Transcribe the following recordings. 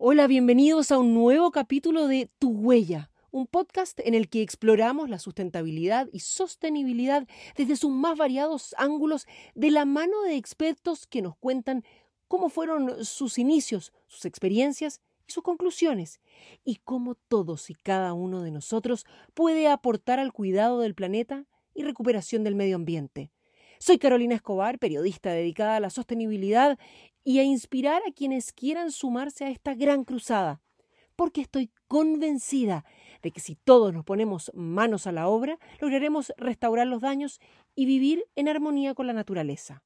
Hola, bienvenidos a un nuevo capítulo de Tu Huella, un podcast en el que exploramos la sustentabilidad y sostenibilidad desde sus más variados ángulos de la mano de expertos que nos cuentan cómo fueron sus inicios, sus experiencias y sus conclusiones, y cómo todos y cada uno de nosotros puede aportar al cuidado del planeta y recuperación del medio ambiente. Soy Carolina Escobar, periodista dedicada a la sostenibilidad y a inspirar a quienes quieran sumarse a esta gran cruzada, porque estoy convencida de que si todos nos ponemos manos a la obra, lograremos restaurar los daños y vivir en armonía con la naturaleza.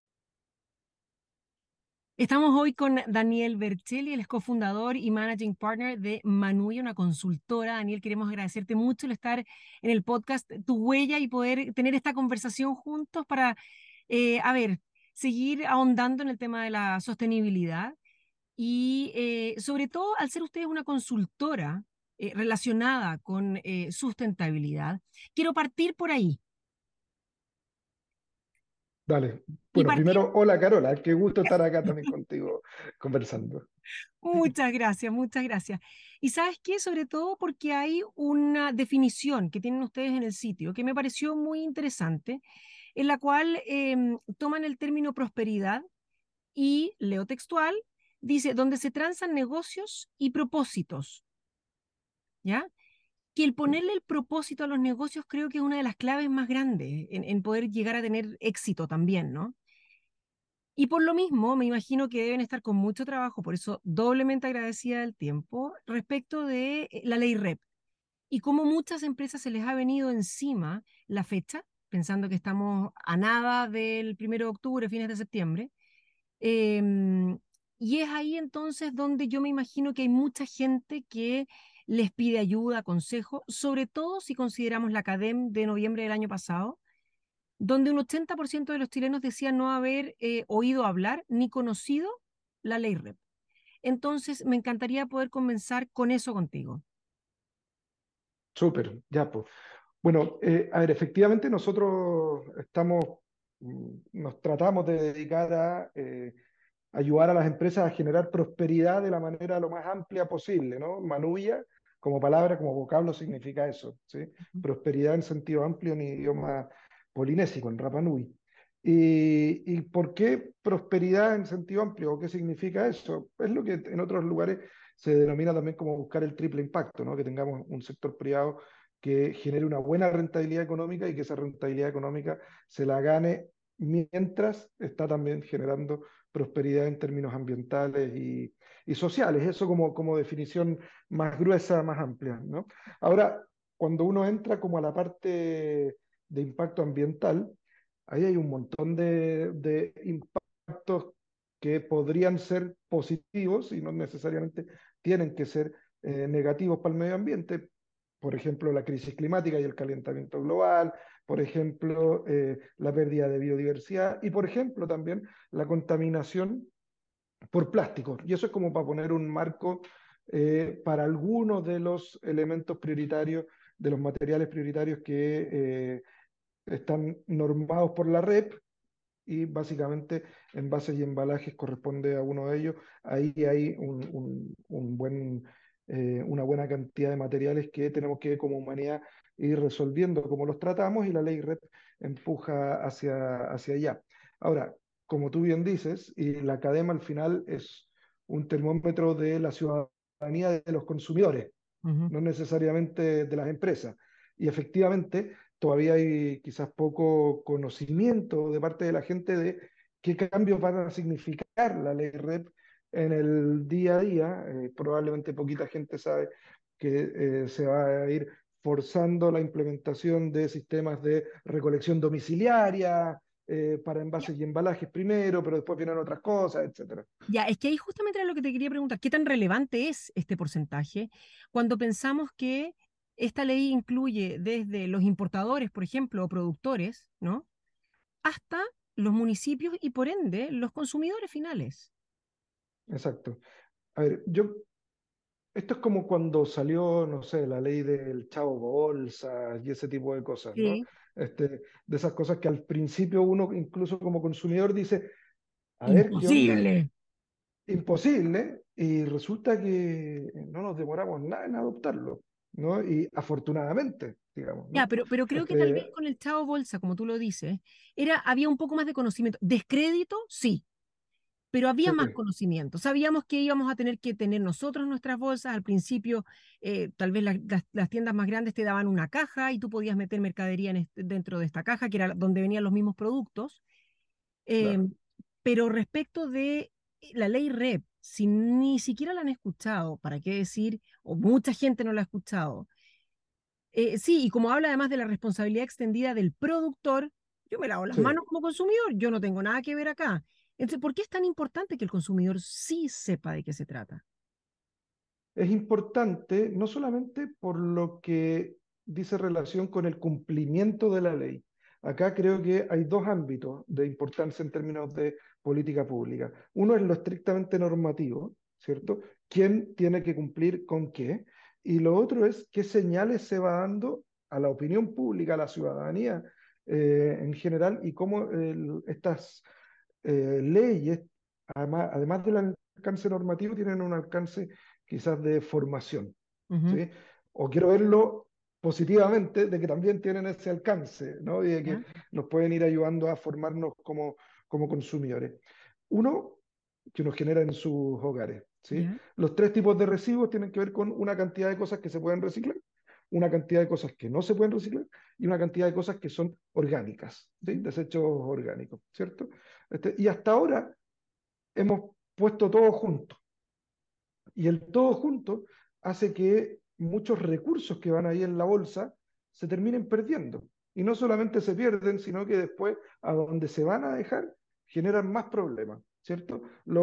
Estamos hoy con Daniel Berchelli, él es cofundador y managing partner de Manuia, una consultora. Daniel, queremos agradecerte mucho el estar en el podcast Tu Huella y poder tener esta conversación juntos para, a ver, seguir ahondando en el tema de la sostenibilidad y sobre todo al ser ustedes una consultora relacionada con sustentabilidad. Quiero partir por ahí Dale. y Bueno, partir. primero, hola Carola, qué gusto estar acá también contigo conversando. Muchas gracias, muchas gracias. Y sabes qué, sobre todo porque hay una definición que tienen ustedes en el sitio que me pareció muy interesante, en la cual toman el término prosperidad y, leo textual, dice, donde se transan negocios y propósitos, ¿ya? Que el ponerle el propósito a los negocios creo que es una de las claves más grandes en poder llegar a tener éxito también, ¿no? Y por lo mismo, me imagino que deben estar con mucho trabajo, por eso doblemente agradecida del tiempo, respecto de la ley REP y cómo muchas empresas se les ha venido encima la fecha, pensando que estamos a nada del 1 de octubre, fines de septiembre. em, y es ahí entonces donde yo me imagino que hay mucha gente que les pide ayuda, consejo, sobre todo si consideramos la CADEM de noviembre del año pasado, donde un 80% de los chilenos decían no haber oído hablar ni conocido la ley REP. Entonces, me encantaría poder comenzar con eso contigo. Súper, ya pues. Bueno, a ver, efectivamente nosotros nos tratamos de dedicar a ayudar a las empresas a generar prosperidad de la manera lo más amplia posible, ¿no? Manuya, como palabra, como vocablo, significa eso, ¿sí? Prosperidad en sentido amplio en idioma polinésico, en Rapa Nui. ¿Y por qué prosperidad en sentido amplio? ¿O qué significa eso? Es lo que en otros lugares se denomina también como buscar el triple impacto, ¿no? Que tengamos un sector privado que genere una buena rentabilidad económica y que esa rentabilidad económica se la gane mientras está también generando prosperidad en términos ambientales y sociales. Eso como definición más gruesa, más amplia, ¿no? Ahora, cuando uno entra como a la parte de impacto ambiental, ahí hay un montón de impactos que podrían ser positivos y no necesariamente tienen que ser negativos para el medio ambiente. Por ejemplo, la crisis climática y el calentamiento global, por ejemplo, la pérdida de biodiversidad y, por ejemplo, también la contaminación por plásticos. Y eso es como para poner un marco para algunos de los elementos prioritarios, de los materiales prioritarios que están normados por la REP y básicamente envases y embalajes corresponde a uno de ellos. Ahí hay una buena cantidad de materiales que tenemos que como humanidad ir resolviendo cómo los tratamos y la ley REP empuja hacia allá. Ahora, como tú bien dices, y la cadena al final es un termómetro de la ciudadanía de los consumidores, Ujú. no necesariamente de las empresas. Y efectivamente, todavía hay quizás poco conocimiento de parte de la gente de qué cambios van a significar la ley REP en el día a día. Probablemente poquita gente sabe que se va a ir forzando la implementación de sistemas de recolección domiciliaria para Ya, envases y embalajes primero, pero después vienen otras cosas, etcétera. ya, es que ahí justamente era lo que te quería preguntar, ¿qué tan relevante es este porcentaje cuando pensamos que esta ley incluye desde los importadores, por ejemplo, o productores, ¿no? Hasta los municipios y por ende los consumidores finales? Exacto. A ver, esto es como cuando salió, no sé, la ley del Chavo Bolsa y ese tipo de cosas, ¿no? Sí. De esas cosas que al principio uno, incluso como consumidor, dice, a ver, ¿qué onda? Imposible. imposible y resulta que no nos demoramos nada en adoptarlo, ¿no? Y afortunadamente, digamos, Ya, ¿no? pero creo que tal vez con el Chavo Bolsa, como tú lo dices, había un poco más de conocimiento. Descrédito, sí, pero había Sí, más conocimiento. Sabíamos que íbamos a tener que tener nosotros nuestras bolsas. Al principio, tal vez las tiendas más grandes te daban una caja y tú podías meter mercadería dentro de esta caja, que era donde venían los mismos productos. Eh, claro. pero respecto de la ley REP, si ni siquiera la han escuchado, ¿para qué decir? O mucha gente no la ha escuchado. Sí, y como habla además de la responsabilidad extendida del productor, yo me lavo las Sí. manos como consumidor, yo no tengo nada que ver acá. Entonces, ¿por qué es tan importante que el consumidor sí sepa de qué se trata? Es importante no solamente por lo que dice relación con el cumplimiento de la ley. Acá creo que hay dos ámbitos de importancia en términos de política pública. Uno es lo estrictamente normativo, ¿cierto? ¿Quién tiene que cumplir con qué? Y lo otro es qué señales se va dando a la opinión pública, a la ciudadanía en general, y cómo estas leyes, además del alcance normativo, tienen un alcance quizás de formación, Ujú. ¿sí? O quiero verlo positivamente, de que también tienen ese alcance, ¿no? Y de que ¿Ya? nos pueden ir ayudando a formarnos como consumidores. Uno, que nos genera en sus hogares, ¿sí? ¿Ya? Los tres tipos de residuos tienen que ver con una cantidad de cosas que se pueden reciclar, una cantidad de cosas que no se pueden reciclar y una cantidad de cosas que son orgánicas, ¿sí? Ujú. Desechos orgánicos, ¿cierto? Y hasta ahora hemos puesto todo junto. Y el todo junto hace que muchos recursos que van ahí en la bolsa se terminen perdiendo. Y no solamente se pierden, sino que después a donde se van a dejar generan más problemas, ¿cierto?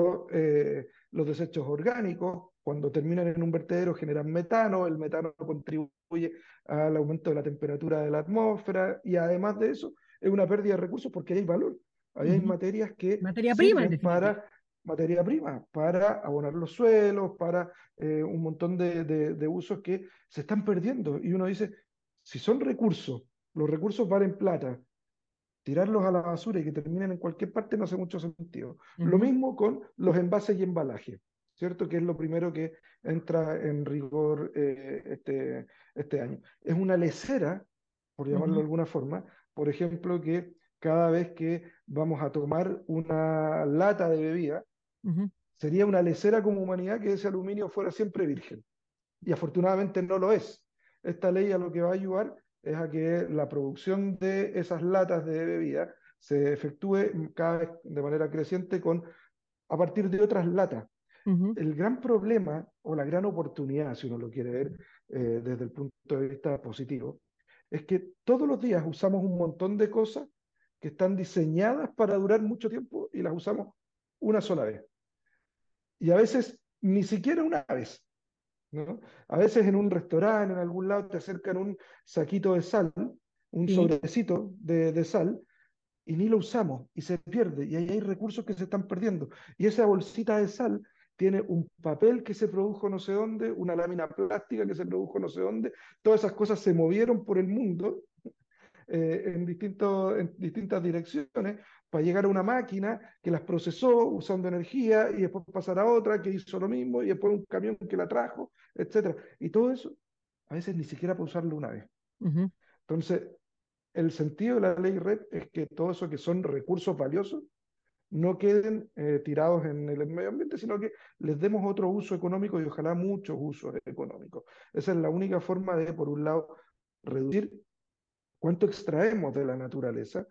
Los desechos orgánicos, cuando terminan en un vertedero, generan metano, el metano contribuye al aumento de la temperatura de la atmósfera y además de eso es una pérdida de recursos porque ahí hay valor. Ahí hay Ujú. materias que Materia prima, en sirven definitiva. para materia prima, para abonar los suelos, para un montón de usos que se están perdiendo. Y uno dice, si son recursos, los recursos valen plata, tirarlos a la basura y que terminen en cualquier parte no hace mucho sentido. Lo Ujú. mismo con los envases y embalajes, ¿cierto? Que es lo primero que entra en rigor este año. Es una lecera, por llamarlo de Ujú. alguna forma, por ejemplo, que cada vez que vamos a tomar una lata de bebida, Ujú. sería una lecera como humanidad que ese aluminio fuera siempre virgen. Y afortunadamente no lo es. Esta ley a lo que va a ayudar es a que la producción de esas latas de bebida se efectúe cada vez de manera creciente a partir de otras latas. Ujú. El gran problema o la gran oportunidad, si uno lo quiere ver desde el punto de vista positivo, es que todos los días usamos un montón de cosas que están diseñadas para durar mucho tiempo y las usamos una sola vez. Y a veces ni siquiera una vez, ¿no? A veces en un restaurante, en algún lado, te acercan un saquito de sal, un Sí. sobrecito de sal, y ni lo usamos, y se pierde, y ahí hay recursos que se están perdiendo. Y esa bolsita de sal tiene un papel que se produjo no sé dónde, una lámina plástica que se produjo no sé dónde, todas esas cosas se movieron por el mundo en distintas direcciones para llegar a una máquina que las procesó usando energía y después pasar a otra que hizo lo mismo y después un camión que la trajo, etcétera. Y todo eso a veces ni siquiera para usarlo una vez. Ujú. Entonces, el sentido de la ley RED es que todo eso que son recursos valiosos no queden tirados en el medio ambiente, sino que les demos otro uso económico y ojalá muchos usos económicos. Esa es la única forma de, por un lado, reducir cuánto extraemos de la naturaleza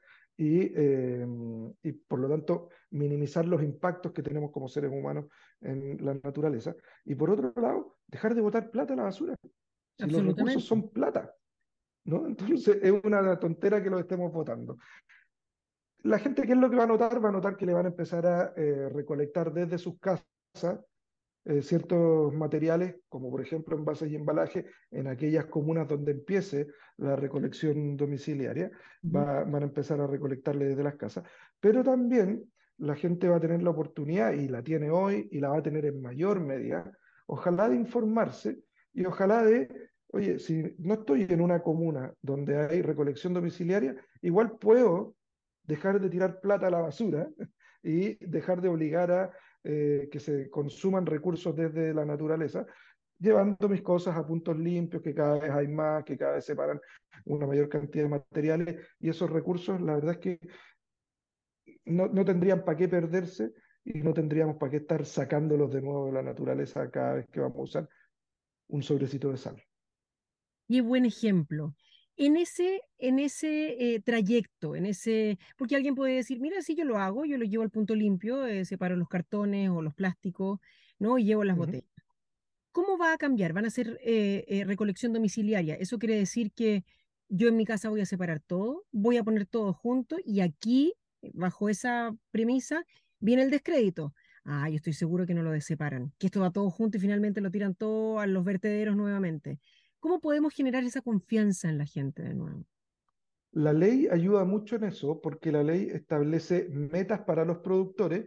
y por lo tanto minimizar los impactos que tenemos como seres humanos en la naturaleza. Y por otro lado, dejar de botar plata a la basura. Si los recursos Absolutamente. son plata, ¿no? Entonces es una tontera que lo estemos votando. La gente, ¿qué es lo que va a notar? Va a notar que le van a empezar a recolectar desde sus casas ciertos materiales, como por ejemplo envases y embalajes, en aquellas comunas donde empiece la recolección domiciliaria, Ujú. van a empezar a recolectarle desde las casas, pero también la gente va a tener la oportunidad, y la tiene hoy, y la va a tener en mayor medida, ojalá de informarse y ojalá de, oye, si no estoy en una comuna donde hay recolección domiciliaria, igual puedo dejar de tirar plata a la basura y dejar de obligar a que se consuman recursos desde la naturaleza, llevando mis cosas a puntos limpios, que cada vez hay más, que cada vez separan una mayor cantidad de materiales, y esos recursos, la verdad es que no tendrían para qué perderse y no tendríamos para qué estar sacándolos de nuevo de la naturaleza cada vez que vamos a usar un sobrecito de sal. Qué buen ejemplo. En ese trayecto, porque alguien puede decir, mira, si yo lo hago, yo lo llevo al punto limpio, separo los cartones o los plásticos, ¿no? Y llevo las Ujú. botellas. ¿Cómo va a cambiar? ¿Van a hacer recolección domiciliaria? Eso quiere decir que yo en mi casa voy a separar todo, voy a poner todo junto y aquí, bajo esa premisa, viene el descrédito. Ah, yo estoy seguro que no lo separan, que esto va todo junto y finalmente lo tiran todo a los vertederos nuevamente. ¿Cómo podemos generar esa confianza en la gente de nuevo? La ley ayuda mucho en eso porque la ley establece metas para los productores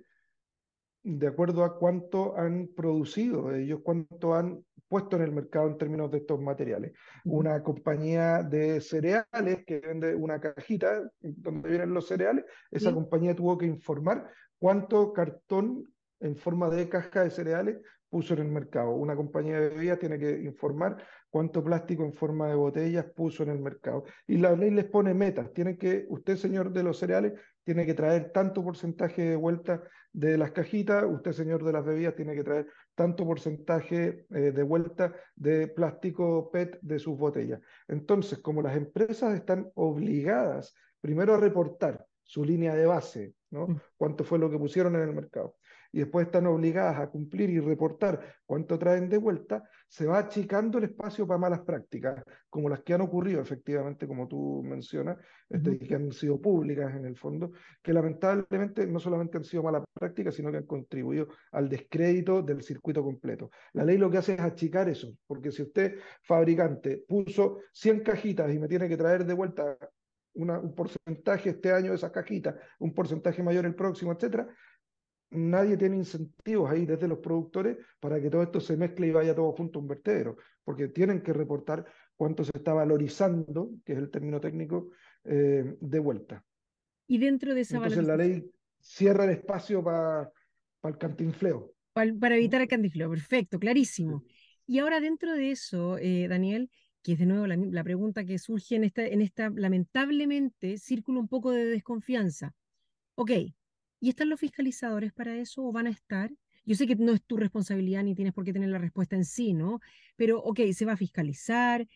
de acuerdo a cuánto han producido ellos, cuánto han puesto en el mercado en términos de estos materiales. Ujú. Una compañía de cereales que vende una cajita donde vienen los cereales, esa ¿Sí? compañía tuvo que informar cuánto cartón en forma de caja de cereales puso en el mercado. Una compañía de bebidas tiene que informar cuánto plástico en forma de botellas puso en el mercado. Y la ley les pone metas. Tiene que, usted, señor de los cereales, tiene que traer tanto porcentaje de vuelta de las cajitas, usted, señor de las bebidas, tiene que traer tanto porcentaje de vuelta de plástico PET de sus botellas. Entonces, como las empresas están obligadas primero a reportar su línea de base, ¿no? Mm. Cuánto fue lo que pusieron en el mercado. Y después están obligadas a cumplir y reportar cuánto traen de vuelta, se va achicando el espacio para malas prácticas, como las que han ocurrido efectivamente, como tú mencionas, Ujú. que han sido públicas en el fondo, que lamentablemente no solamente han sido malas prácticas, sino que han contribuido al descrédito del circuito completo. La ley lo que hace es achicar eso, porque si usted, fabricante, puso 100 cajitas y me tiene que traer de vuelta un porcentaje este año de esas cajitas, un porcentaje mayor el próximo, etcétera, nadie tiene incentivos ahí desde los productores para que todo esto se mezcle y vaya todo junto a un vertedero, porque tienen que reportar cuánto se está valorizando, que es el término técnico, de vuelta. Y dentro de esa Entonces la valorización, ley cierra el espacio para el cantinfleo. para ¿No? evitar el candifleo, perfecto, clarísimo. Sí. Y ahora dentro de eso, Daniel, que es de nuevo la pregunta que surge en esta, lamentablemente, círculo un poco de desconfianza. Ok, ¿y están los fiscalizadores para eso o van a estar? Yo sé que no es tu responsabilidad ni tienes por qué tener la respuesta en sí, ¿no? Pero, ok, se va a fiscalizar,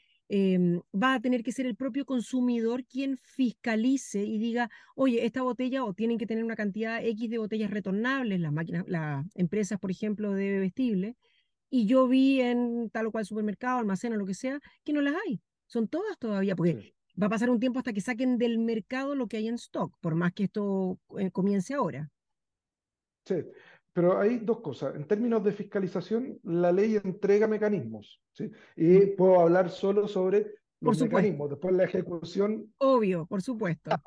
va a tener que ser el propio consumidor quien fiscalice y diga, oye, esta botella o tienen que tener una cantidad X de botellas retornables, las máquinas, las empresas, por ejemplo, de bebestibles, y yo vi en tal o cual supermercado, almacén o lo que sea, que no las hay. Son todas todavía, porque Sí, va a pasar un tiempo hasta que saquen del mercado lo que hay en stock, por más que esto comience ahora. sí. Pero hay dos cosas. En términos de fiscalización, la ley entrega mecanismos, ¿sí? Mm. Y puedo hablar solo sobre Por los supuesto, mecanismos. Después la ejecución, obvio, por supuesto.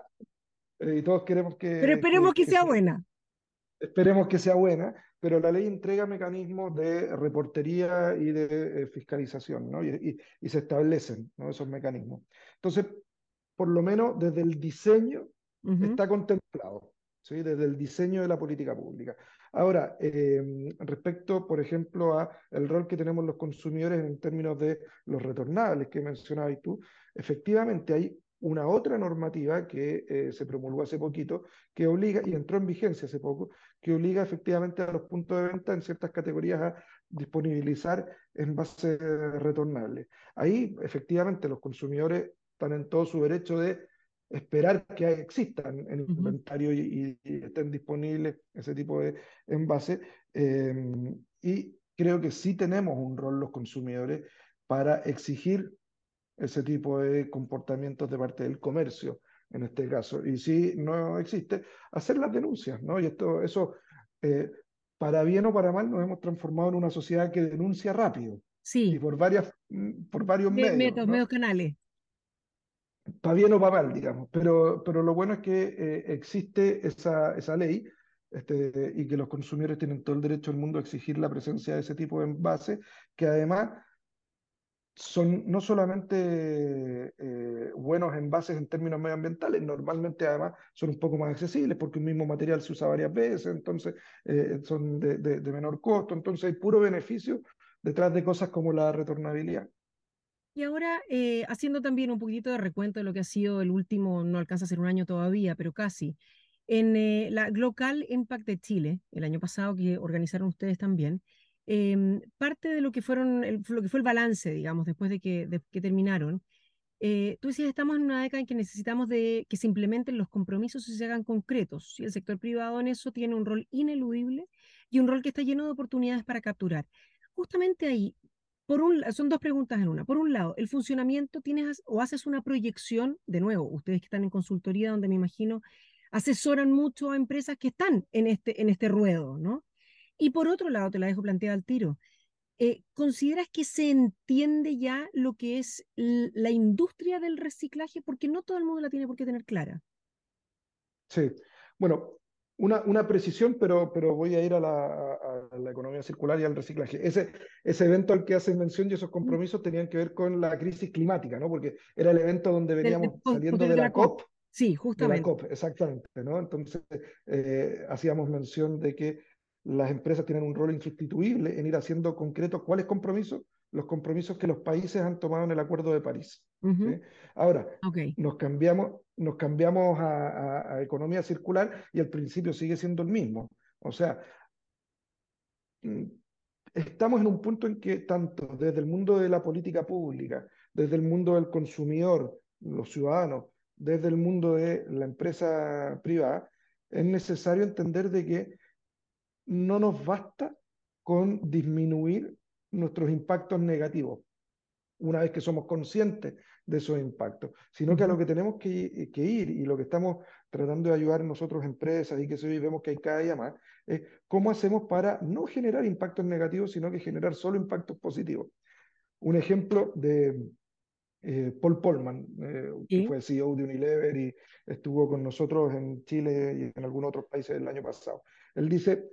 y todos queremos Pero esperemos que que sea sea. buena. Esperemos que sea buena, pero la ley entrega mecanismos de reportería y de fiscalización, ¿no? Y se establecen, ¿no? Esos mecanismos. Entonces, por lo menos desde el diseño Ujú. está contemplado, ¿sí? Desde el diseño de la política pública. Ahora, respecto, por ejemplo, a el rol que tenemos los consumidores en términos de los retornables que mencionabas tú, efectivamente hay una otra normativa que se promulgó hace poquito, que obliga, y entró en vigencia hace poco, que obliga efectivamente a los puntos de venta en ciertas categorías a disponibilizar envases retornables. Ahí, efectivamente, los consumidores están en todo su derecho de esperar que existan en Ujú. inventario y estén disponibles ese tipo de envases. eh, y creo que sí tenemos un rol los consumidores para exigir ese tipo de comportamientos de parte del comercio, en este caso. Y si no existe, hacer las denuncias, ¿no? Y eso, eh, para bien o para mal, nos hemos transformado en una sociedad que denuncia rápido y Sí, por varios medios, ¿no? medios canales. Para bien o para mal, digamos. Pero lo bueno es que existe esa ley, y que los consumidores tienen todo el derecho del mundo a exigir la presencia de ese tipo de envases, que además son no solamente buenos envases en términos medioambientales, normalmente además son un poco más accesibles porque un mismo material se usa varias veces, entonces son de menor costo, entonces hay puro beneficio detrás de cosas como la retornabilidad. Y ahora, haciendo también un poquito de recuento de lo que ha sido el último, no alcanza a ser un año todavía, pero casi, en la Local Impact de Chile, el año pasado que organizaron ustedes también, parte de lo que lo que fue el balance, digamos, después de que terminaron, tú decías, estamos en una década en que necesitamos de que se implementen los compromisos y se hagan concretos. Y el sector privado en eso tiene un rol ineludible y un rol que está lleno de oportunidades para capturar. Justamente ahí, son dos preguntas en una. Por un lado, el funcionamiento, tienes o haces una proyección, de nuevo, ustedes que están en consultoría, donde me imagino asesoran mucho a empresas que están en este ruedo, ¿no? Y por otro lado, te la dejo planteada al tiro. ¿Consideras que se entiende ya lo que es la industria del reciclaje? Porque no todo el mundo la tiene por qué tener clara. Sí, bueno, una precisión, pero voy a ir a a la economía circular y al reciclaje. Ese evento al que haces mención y esos Mm. compromisos tenían que ver con la crisis climática, ¿no? Porque era el evento donde veníamos saliendo De la COP. Sí, de la justamente. COP, exactamente, ¿no? Entonces, hacíamos mención de que las empresas tienen un rol insustituible en ir haciendo concretos cuáles compromisos, los compromisos que los países han tomado en el Acuerdo de París. ¿Sí? Ujú. Ahora, Ok. nos cambiamos a economía circular y el principio sigue siendo el mismo. O sea, mm, estamos en un punto en que tanto desde el mundo de la política pública, desde el mundo del consumidor, los ciudadanos, desde el mundo de la empresa privada, es necesario entender de que no nos basta con disminuir nuestros impactos negativos una vez que somos conscientes de esos impactos, sino que a Ujú. lo que tenemos que ir y lo que estamos tratando de ayudar nosotros empresas y que hoy vemos que hay cada día más, es cómo hacemos para no generar impactos negativos, sino que generar solo impactos positivos. Un ejemplo de Paul Polman, que Sí. fue CEO de Unilever y estuvo con nosotros en Chile y en algunos otros países el año pasado. Él dice,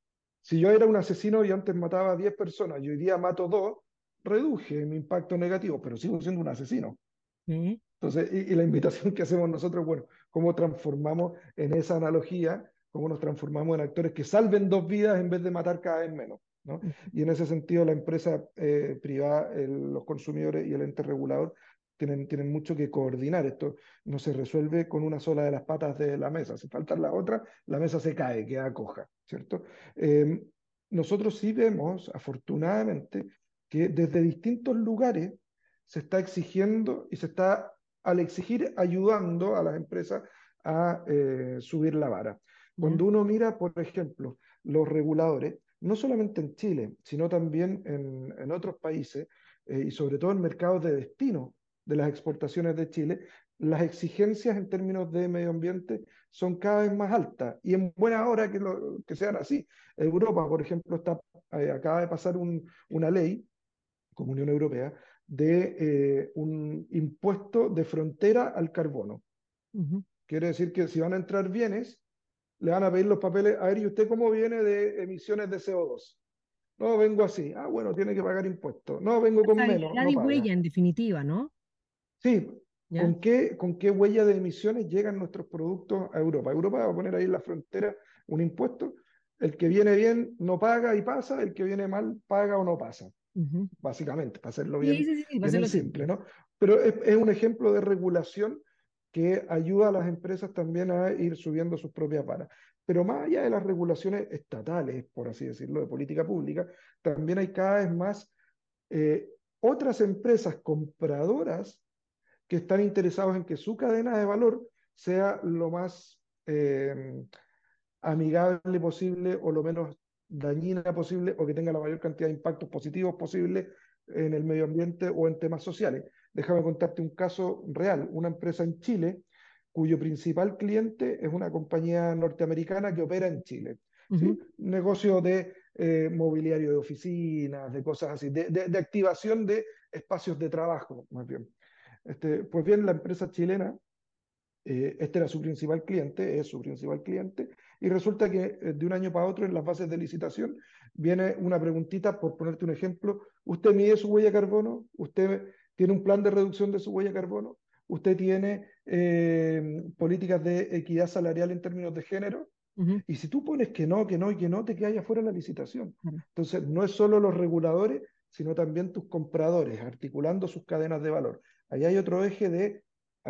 si yo era un asesino y antes mataba a 10 personas y hoy día mato 2, reduje mi impacto negativo, pero sigo siendo un asesino. Sí. Entonces, y la invitación que hacemos nosotros, bueno, cómo transformamos en esa analogía, cómo nos transformamos en actores que salven dos vidas en vez de matar cada vez menos, ¿no? Ujú. Y en ese sentido, la empresa privada, los consumidores y el ente regulador tienen mucho que coordinar. Esto no se resuelve con una sola de las patas de la mesa. Si faltan la otra, la mesa se cae, queda coja, ¿cierto? Eh, nosotros sí vemos, afortunadamente, que desde distintos lugares se está exigiendo y se está al exigir ayudando a las empresas a subir la vara. Ya. Cuando uno mira, por ejemplo, los reguladores, no solamente en Chile, sino también en otros países, y sobre todo en mercados de destino de las exportaciones de Chile, las exigencias en términos de medio ambiente son cada vez más altas y en buena hora que sean así. Europa, por ejemplo, acaba de pasar una ley como Unión Europea de un impuesto de frontera al carbono. Ujú. Quiere decir que si van a entrar bienes, le van a pedir los papeles, a ver, ¿y usted cómo viene de emisiones de CO2? No, vengo así. Ah, bueno, tiene que pagar impuestos. No, vengo con menos, Estabilidad no y paga. huella, en definitiva, ¿no? Sí, ¿Ya? con qué huella de emisiones llegan nuestros productos a Europa? Europa va a poner ahí en la frontera un impuesto. El que viene bien no paga y pasa, el que viene mal paga o no pasa. Ujú. Básicamente, para hacerlo Sí, sí, sí, sí, va a bien ser en lo simple, simple. ¿no? Pero es un ejemplo de regulación que ayuda a las empresas también a ir subiendo sus propias varas. Pero más allá de las regulaciones estatales, por así decirlo, de política pública, también hay cada vez más eh, otras empresas compradoras que están interesados en que su cadena de valor sea lo más amigable posible o lo menos dañina posible o que tenga la mayor cantidad de impactos positivos posible en el medio ambiente o en temas sociales. Déjame contarte un caso real. Una empresa en Chile cuyo principal cliente es una compañía norteamericana que opera en Chile. ¿Sí? Ujú. Un negocio de mobiliario de oficinas, de cosas así, de activación de espacios de trabajo, más bien. Pues bien, la empresa chilena este era su principal cliente, es su principal cliente, y resulta que de un año para otro en las bases de licitación viene una preguntita, por ponerte un ejemplo, ¿usted mide su huella de carbono? ¿Usted tiene un plan de reducción de su huella de carbono? ¿Usted tiene políticas de equidad salarial en términos de género? Ujú, Y si tú pones que no, que no y que no, te quedas afuera de la licitación. claro. Entonces, no es solo los reguladores, sino también tus compradores, articulando sus cadenas de valor. Ahí hay otro eje de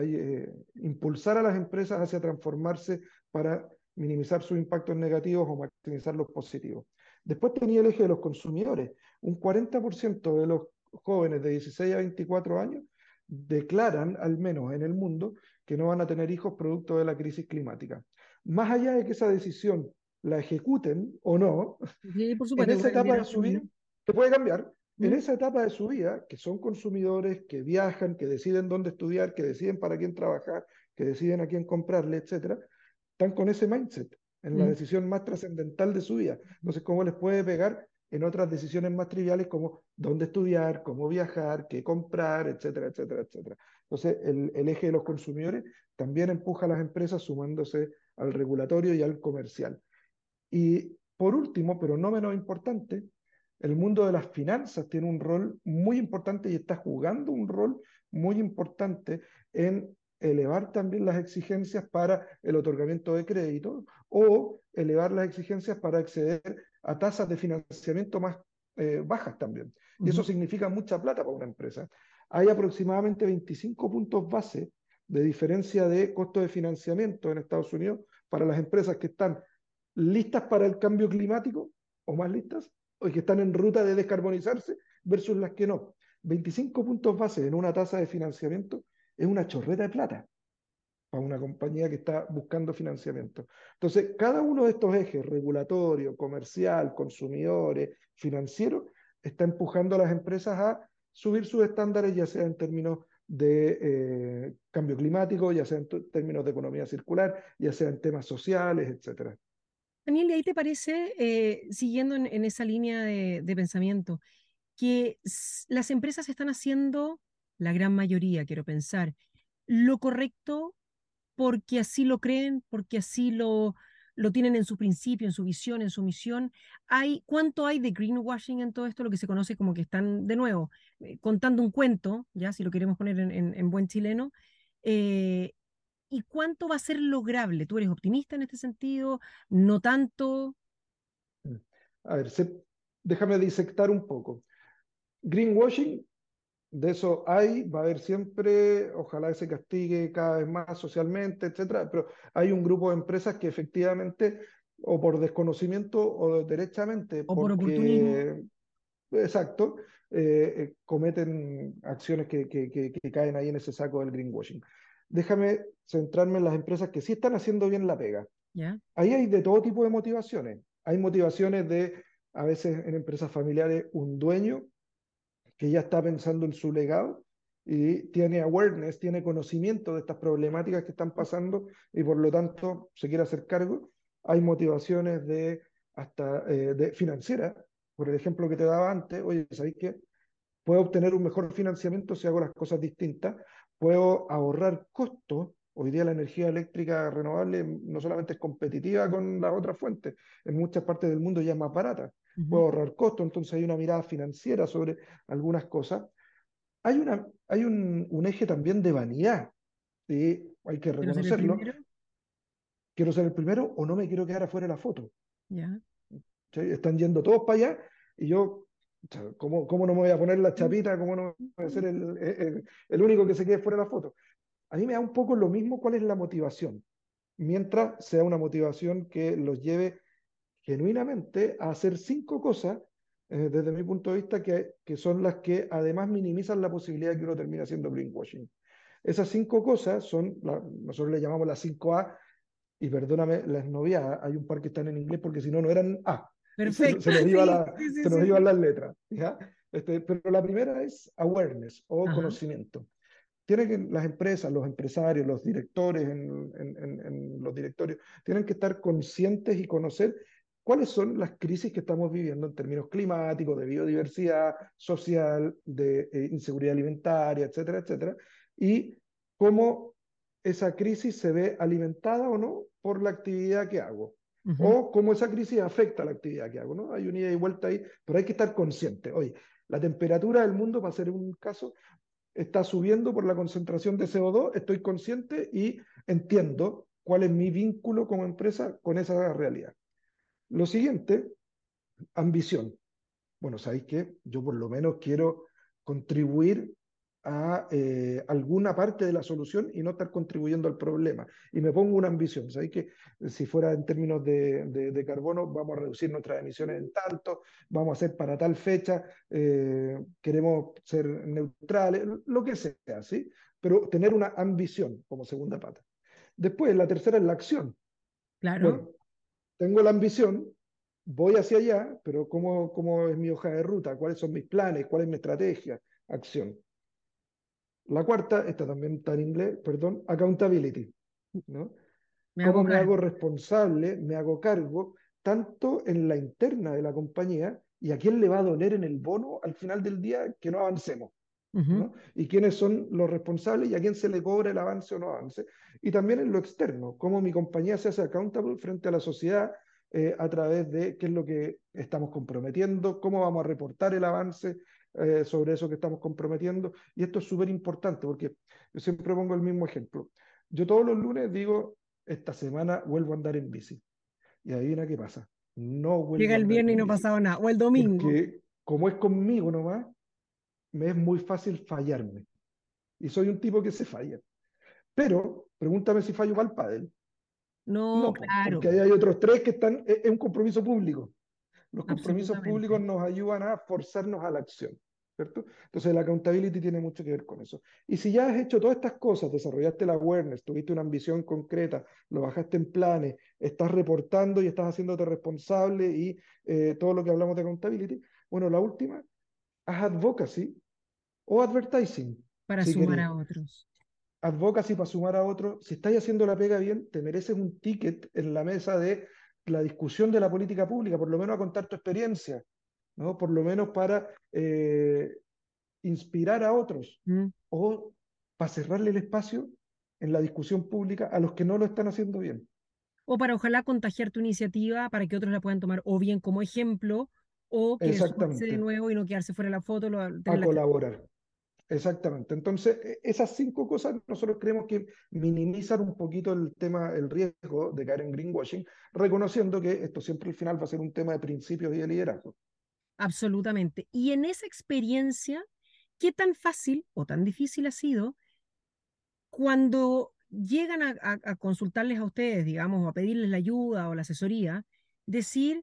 impulsar a las empresas hacia transformarse para minimizar sus impactos negativos o maximizar los positivos. Después tenía el eje de los consumidores. Un 40% de los jóvenes de 16 a 24 años declaran, al menos en el mundo, que no van a tener hijos producto de la crisis climática. Más allá de que esa decisión la ejecuten o no, Sí, por en supuesto que esa puede etapa cambiar de el su camino. vida, te puede cambiar. En ¿Mm? esa etapa de su vida, que son consumidores, que viajan, que deciden dónde estudiar, que deciden para quién trabajar, que deciden a quién comprarle, etcétera, están con ese mindset en la ¿Mm? decisión más trascendental de su vida. Entonces, ¿cómo les puede pegar en otras decisiones más triviales como dónde estudiar, cómo viajar, qué comprar, etcétera, etcétera, etcétera? Entonces, el eje de los consumidores también empuja a las empresas sumándose al regulatorio y al comercial. Y por último, pero no menos importante, el mundo de las finanzas tiene un rol muy importante y está jugando un rol muy importante en elevar también las exigencias para el otorgamiento de crédito o elevar las exigencias para acceder a tasas de financiamiento más bajas también. Y eso Ujú. significa mucha plata para una empresa. Hay aproximadamente 25 puntos base de diferencia de costo de financiamiento en Estados Unidos para las empresas que están listas para el cambio climático o más listas, o que están en ruta de descarbonizarse versus las que no. 25 puntos base en una tasa de financiamiento es una chorreta de plata para una compañía que está buscando financiamiento. Entonces, cada uno de estos ejes, regulatorio, comercial, consumidores, financiero, está empujando a las empresas a subir sus estándares, ya sea en términos de cambio climático, ya sea en términos de economía circular, ya sea en temas sociales, etcétera. Daniel, ¿y ahí te parece, siguiendo en esa línea de pensamiento, que las empresas están haciendo, la gran mayoría, quiero pensar, lo correcto porque así lo creen, porque así lo tienen en su principio, en su visión, en su misión? ¿Cuánto hay de greenwashing en todo esto? Lo que se conoce como que están, de nuevo, contando un cuento, ya si lo queremos poner en buen chileno. eh, ¿Y cuánto va a ser lograble? ¿Tú eres optimista en este sentido? ¿No tanto? A ver, déjame disectar un poco. Greenwashing, de eso hay, va a haber siempre, ojalá se castigue cada vez más socialmente, etcétera, pero hay un grupo de empresas que efectivamente, o por desconocimiento o derechamente, ¿O por oportunismo? porque, exacto, cometen acciones que caen ahí en ese saco del greenwashing. Déjame centrarme en las empresas que sí están haciendo bien la pega. ¿Ya? Ahí hay de todo tipo de motivaciones. Hay motivaciones de, a veces en empresas familiares, un dueño que ya está pensando en su legado y tiene awareness, tiene conocimiento de estas problemáticas que están pasando y por lo tanto se quiere hacer cargo. Hay motivaciones de hasta de financiera, por el ejemplo que te daba antes, oye, ¿sabéis qué? Puedo obtener un mejor financiamiento si hago las cosas distintas, puedo ahorrar costos. Hoy día la energía eléctrica renovable no solamente es competitiva con las otras fuentes, en muchas partes del mundo ya es más barata. Ujú. Puedo ahorrar costos, entonces hay una mirada financiera sobre algunas cosas. Hay un eje también de vanidad, y hay que ¿Quiero ser el reconocerlo. primero? Quiero ser el primero o no me quiero quedar afuera de la foto. ¿Ya? ¿Sí? Están yendo todos para allá y yo, o sea, ¿cómo no me voy a poner la Mm, chapita? ¿Cómo no voy a mm, ser el único que se quede fuera de la foto? A mí me da un poco lo mismo cuál es la motivación, mientras sea una motivación que los lleve genuinamente a hacer cinco cosas, desde mi punto de vista, que son las que además minimizan la posibilidad de que uno termine haciendo greenwashing. Esas cinco cosas son, nosotros le llamamos las 5A, y perdóname la esnoviada, hay un par que están en inglés porque si no, no eran A. Se, perfecto, se nos iba sí, sí, sí, se nos sí, iban sí. las letras. ¿Ya? Pero la primera es awareness o Ajá. conocimiento. Tienen que las empresas, los empresarios, los directores en los directorios, tienen que estar conscientes y conocer cuáles son las crisis que estamos viviendo en términos climáticos, de biodiversidad, social, de inseguridad alimentaria, etcétera, etcétera, y cómo esa crisis se ve alimentada o no por la actividad que hago. Ujú. o cómo esa crisis afecta la actividad que hago, ¿no? Hay un ida y vuelta ahí, pero hay que estar consciente. Oye, la temperatura del mundo, para hacer un caso, está subiendo por la concentración de CO2, estoy consciente y entiendo cuál es mi vínculo como empresa con esa realidad. Lo siguiente, ambición. Bueno, ¿sabéis qué? Yo por lo menos quiero contribuir a alguna parte de la solución y no estar contribuyendo al problema. Y me pongo una ambición. ¿Sabéis que si fuera en términos de carbono, vamos a reducir nuestras emisiones en tanto, vamos a hacer para tal fecha, queremos ser neutrales, lo que sea, ¿sí? Pero tener una ambición como segunda pata. Después, la tercera es la acción. Claro. Bueno, tengo la ambición, voy hacia allá, pero ¿cómo es mi hoja de ruta? ¿Cuáles son mis planes? ¿Cuál es mi estrategia? Acción. La cuarta, esta también está en inglés, perdón, accountability, ¿no? Me ¿Cómo hago me hago cargo. responsable, me hago cargo, tanto en la interna de la compañía y a quién le va a doler en el bono al final del día que no avancemos? Ujú. ¿No? Y quiénes son los responsables y a quién se le cobra el avance o no avance. Y también en lo externo, cómo mi compañía se hace accountable frente a la sociedad a través de qué es lo que estamos comprometiendo, cómo vamos a reportar el avance sobre eso que estamos comprometiendo. Y esto es súper importante porque yo siempre pongo el mismo ejemplo. Yo todos los lunes digo, esta semana vuelvo a andar en bici. Y adivina qué pasa. No vuelvo Llega a el andar viernes y en no ha bici. pasado nada. O el domingo. Porque como es conmigo nomás, me es muy fácil fallarme. Y soy un tipo que se falla. Pero pregúntame si fallo para el pádel. No, No, porque claro, ahí hay otros tres que están, es un compromiso público. Los compromisos públicos absolutamente. nos ayudan a forzarnos a la acción, ¿cierto? Entonces la accountability tiene mucho que ver con eso. Y si ya has hecho todas estas cosas, desarrollaste la awareness, tuviste una ambición concreta, lo bajaste en planes, estás reportando y estás haciéndote responsable y todo lo que hablamos de accountability, bueno, la última, haz advocacy o advertising, Para si sumar querés. a otros. Advocacy para sumar a otro. Si estáis haciendo la pega bien, te mereces un ticket en la mesa de la discusión de la política pública, por lo menos a contar tu experiencia, ¿no? Por lo menos para inspirar a otros ¿Mm? o para cerrarle el espacio en la discusión pública a los que no lo están haciendo bien. O para ojalá contagiar tu iniciativa para que otros la puedan tomar o bien como ejemplo o querer sumarse de Exactamente, nuevo y no quedarse fuera de la foto, tener a la... colaborar. Exactamente. Entonces, esas cinco cosas nosotros creemos que minimizan un poquito el tema, el riesgo de caer en greenwashing, reconociendo que esto siempre al final va a ser un tema de principios y de liderazgo. Absolutamente. Y en esa experiencia, ¿qué tan fácil o tan difícil ha sido cuando llegan a consultarles a ustedes, digamos, o a pedirles la ayuda o la asesoría, decir,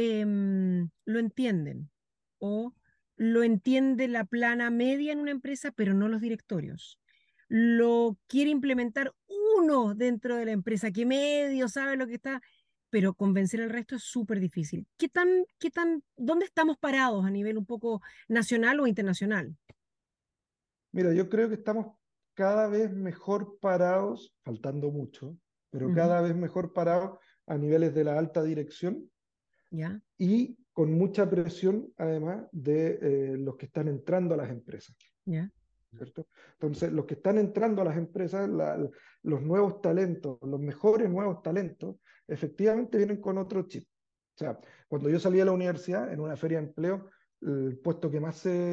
lo entienden o lo entiende la plana media en una empresa, pero no los directorios? Lo quiere implementar uno dentro de la empresa, que medio sabe lo que está, pero convencer al resto es súper difícil. ¿Dónde estamos parados a nivel un poco nacional o internacional? Mira, yo creo que estamos cada vez mejor parados, faltando mucho, pero Ujú. cada vez mejor parados a niveles de la alta dirección ¿Ya? y con mucha presión, además, de los que están entrando a las empresas. ¿Ya? ¿Cierto? Entonces, los que están entrando a las empresas, los nuevos talentos, los mejores nuevos talentos, efectivamente vienen con otro chip. O sea, cuando yo salí de la universidad, en una feria de empleo, el puesto que más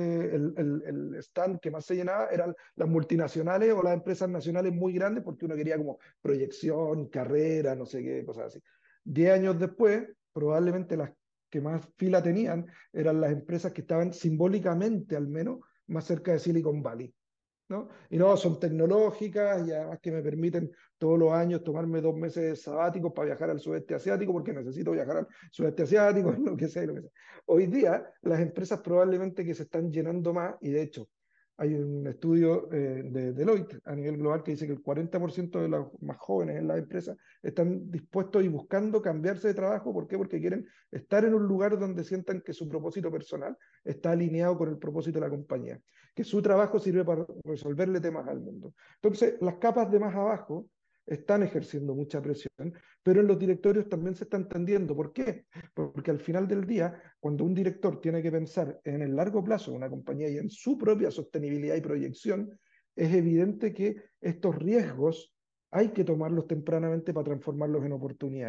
el stand que más se llenaba eran las multinacionales o las empresas nacionales muy grandes, porque uno quería como proyección, carrera, no sé qué, cosas así. 10 años después, probablemente las que más fila tenían eran las empresas que estaban simbólicamente, al menos, más cerca de Silicon Valley, ¿no? Y no, son tecnológicas y además que me permiten todos los años tomarme 2 meses sabáticos para viajar al sudeste asiático porque necesito viajar al sudeste asiático, lo que sea, lo que sea. Hoy día las empresas probablemente que se están llenando más y de hecho hay un estudio de Deloitte a nivel global que dice que el 40% de los más jóvenes en las empresas están dispuestos y buscando cambiarse de trabajo. ¿Por qué? Porque quieren estar en un lugar donde sientan que su propósito personal está alineado con el propósito de la compañía, que su trabajo sirve para resolverle temas al mundo. Entonces, las capas de más abajo están ejerciendo mucha presión, pero en los directorios también se están tendiendo. ¿Por qué? Porque al final del día, cuando un director tiene que pensar en el largo plazo de una compañía y en su propia sostenibilidad y proyección, es evidente que estos riesgos hay que tomarlos tempranamente para transformarlos en oportunidades.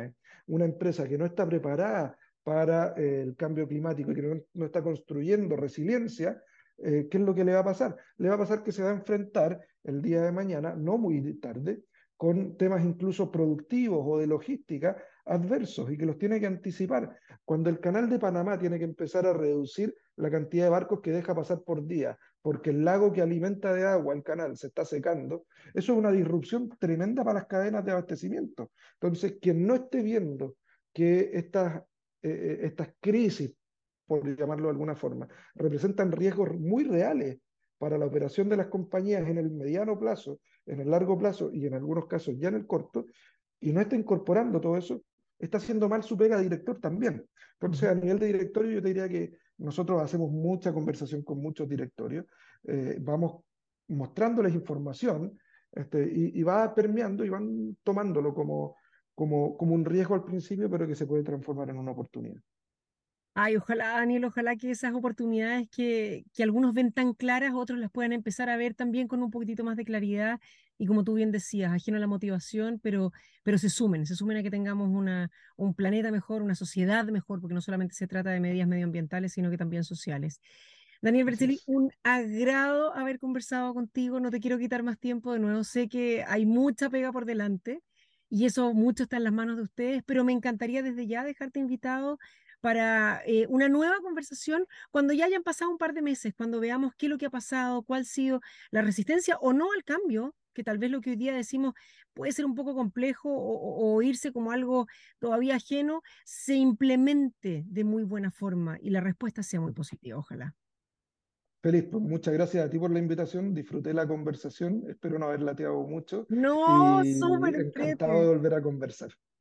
una empresa que no está preparada para el cambio climático y que no está construyendo resiliencia, ¿qué es lo que le va a pasar? Le va a pasar que se va a enfrentar el día de mañana, no muy tarde, con temas incluso productivos o de logística adversos y que los tiene que anticipar. Cuando el canal de Panamá tiene que empezar a reducir la cantidad de barcos que deja pasar por día, porque el lago que alimenta de agua el canal se está secando, eso es una disrupción tremenda para las cadenas de abastecimiento. Entonces, quien no esté viendo que estas crisis, por llamarlo de alguna forma, representan riesgos muy reales para la operación de las compañías en el mediano plazo, en el largo plazo y en algunos casos ya en el corto, y no está incorporando todo eso, está haciendo mal su pega de director también. Entonces, a nivel de directorio, yo te diría que nosotros hacemos mucha conversación con muchos directorios, vamos mostrándoles información y va permeando y van tomándolo como un riesgo al principio, pero que se puede transformar en una oportunidad. Ay, ojalá, Daniel, ojalá que esas oportunidades que algunos ven tan claras, otros las puedan empezar a ver también con un poquitito más de claridad y como tú bien decías, ajeno a la motivación, pero se sumen a que tengamos un planeta mejor, una sociedad mejor, porque no solamente se trata de medidas medioambientales, sino que también sociales. Daniel Así Bertelli, es. un agrado haber conversado contigo, no te quiero quitar más tiempo de nuevo, sé que hay mucha pega por delante y eso mucho está en las manos de ustedes, pero me encantaría desde ya dejarte invitado para una nueva conversación cuando ya hayan pasado un par de meses, cuando veamos qué es lo que ha pasado, cuál ha sido la resistencia o no al cambio, que tal vez lo que hoy día decimos puede ser un poco complejo o irse como algo todavía ajeno, se implemente de muy buena forma y la respuesta sea muy positiva, ojalá. Feliz, pues muchas gracias a ti por la invitación, disfruté la conversación, espero no haber lateado mucho No, y súper encantado de entrete. volver a conversar.